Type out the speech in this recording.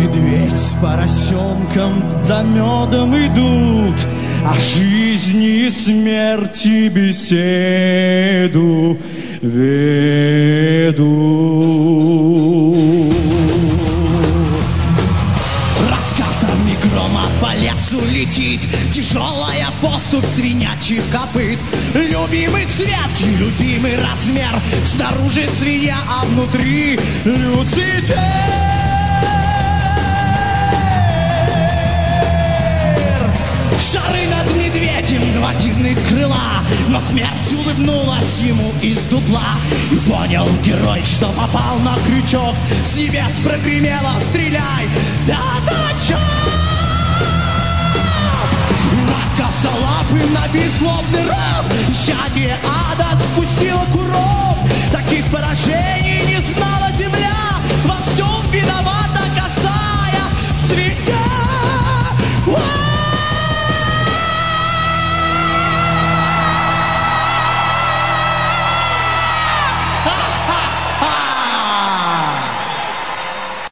медведь с поросенком за медом идут, о жизни и смерти беседу ведут. Раскатами грома по лесу летит тяжелая поступь свинячьих копыт. Любимый цвет и любимый размер, снаружи свинья, а внутри Люцифер. Шары над медведем, два дивных крыла, но смерть улыбнулась ему из дупла. И понял герой, что попал на крючок, с небес прогремело: стреляй, пятачок! На косолапый навис злобный ров, исчадие ада спустило курок. Таких поражений не знала